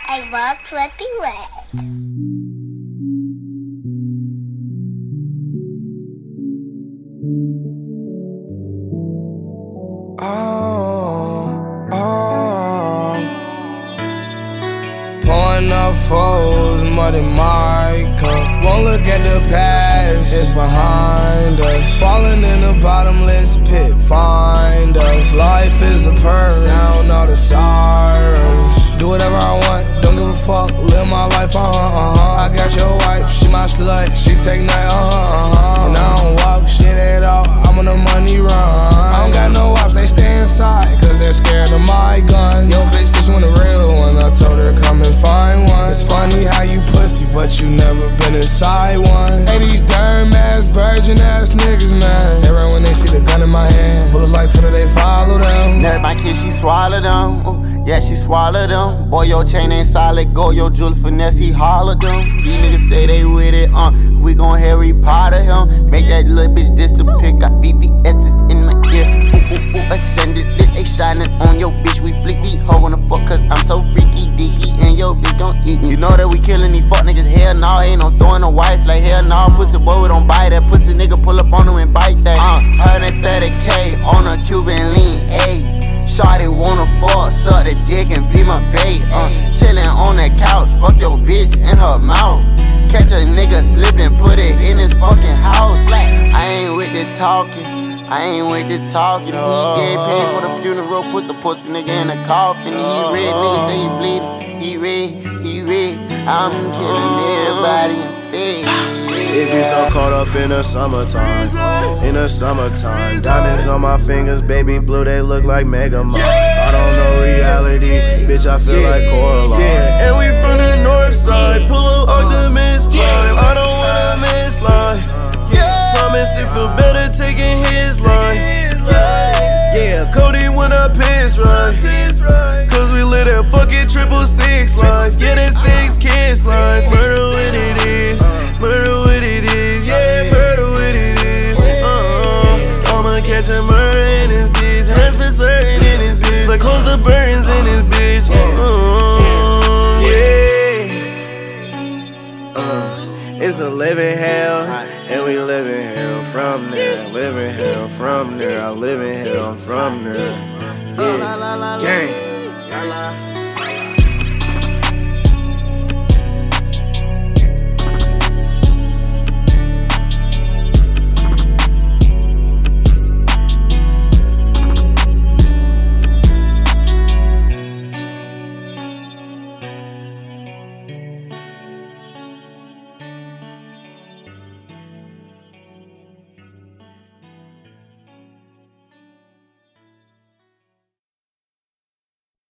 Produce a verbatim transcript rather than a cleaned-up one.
I walked everywhere. Oh, oh. Pouring up foes, mud in my cup. Won't look at the past, it's behind us. Falling in a bottomless pit, find us. Life is a purge, sound all the sirens. Do whatever I want, don't give a fuck, live my life, uh-huh, uh-huh. I got your wife, she my slut, she take night, uh-huh, uh-huh. And I don't walk shit at all, I'm on the money run. I don't got no ops, they stay inside, cause they're scared of my guns. Yo, bitch, this one a real one, I told her come and find one. It's funny how you pussy, but you never been inside one. Hey, these darn ass, virgin ass niggas, man. They run when they see the gun in my hand. Bullets like Twitter, they follow them. Never my kid, she swallowed them. Ooh, yeah, she swallowed them. Boy, your chain ain't solid, go, your jewel finesse, he hollered them. These niggas say they with it, uh, we gon' Harry Potter him. Make that little bitch disappear, got B B S's in my ear. Ooh, ooh, ooh, ascended, lit, they shining on your bitch. We flick these hoes on the fuck, cause I'm so freaky, dicky, and your bitch gon' eat me. You know that we killing these fuck niggas, hell nah, ain't no throwing a wife, like hell nah, pussy boy, we don't buy that. Pussy nigga pull up on him and bite that. Uh, one hundred thirty K on a Cuban lean, ayy. Shawty wanna fuck, suck the dick and be my bait. Uh, chillin' on that couch, fuck your bitch in her mouth. Catch a nigga slippin', put it in his fucking house. I ain't with the talking, I ain't with the talking. He get paid for the funeral, put the pussy nigga in the coffin. He red, nigga say he bleeding, he red, he red. I'm killing everybody instead. It be so caught up in the summertime, in the summertime. Diamonds on my fingers, baby blue, they look like Mega Man. I don't know reality, bitch, I feel like Coraline. Yeah, and we from the north side, pull up Optimus Prime. I don't wanna miss line. Promise it feel better taking his line. Yeah, Cody when I piss right. Cause we lit that fucking triple six line. Yeah, that six kids line. Murder what it is, murder what it is. Yeah, murder what it is. Uh-uh. I'ma catch a murder in this bitch. Has been certain in this bitch. Like close the burns in this bitch. Uh-uh. Yeah. Uh, it's a living hell, and we live in hell from there. Live in hell from there. I live in hell from there. Yeah, gang.